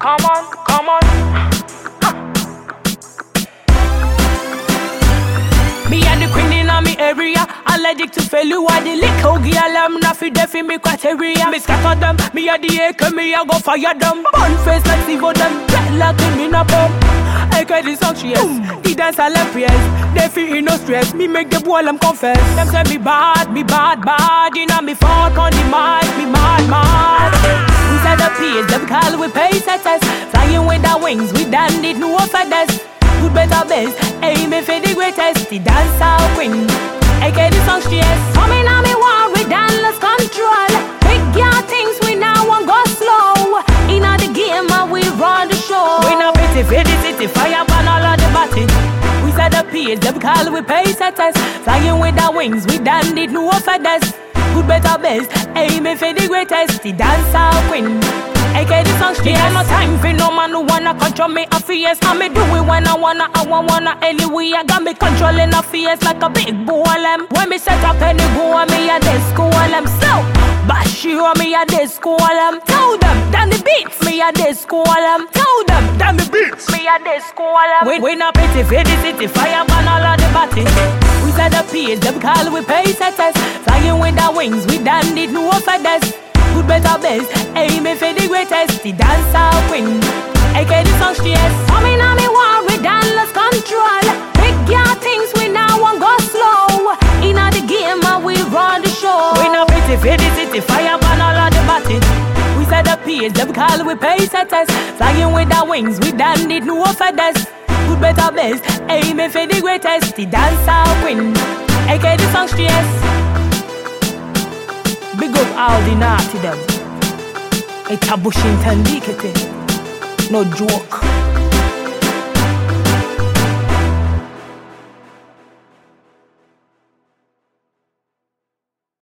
come on, come on. Me and the queen in me area, allergic to failure. The little girl, I'm not fit deaf in me criteria. Me scatter them, me a the AK, me a go fire them. Burn face like Sivo them, get like him in a pump. I get the song she has, the dance I love prayers. They feel in no stress, me make the boy them confess. Them say me bad, bad. You know me fuck on the mic, me mad. We set the pace, them call we pay setters. Flying with our wings, we done it, no feathers. Good better best, aiming for the greatest. The dancer queen, I get the song she has. Coming on me war, we done lost control. Big girl things, we now won't go slow. In all the game, we run the show. We not pity for the city, fire burn all of the body. We set the pace, them call we pay setters. Flying with our wings, we done it, no feathers. Good better best, aiming for the greatest. The dancer queen, I get the song she has. No time for no man who wanna control me a fierce. And me do it when I wanna anyway. I got me controlling a fierce like a big bull. When me set up any go, me a disco them. So, bash you me a disco them. Tell them, down the beats, me a disco them. Tell them, down the beats, me a disco them. We not pity for the city, fire burn all of the body. We set the pace, them call we pay setters. Flying with our wings, we done it, no feathers. Good better best, aiming for the greatest. The dancer queen, I get the song she has. Coming on me war, we done lost control. Big girl things, we now won't go slow. In all the game, we run the show. We not pity for the city, fire burn all of the body. We set the pace, them call we pay setters. Flying with our wings, we done it, no feathers. Good better best, aiming for the greatest. The dancer queen, I get the song she has. Big up all the naughty them. It's a Bushington Dikete. No joke.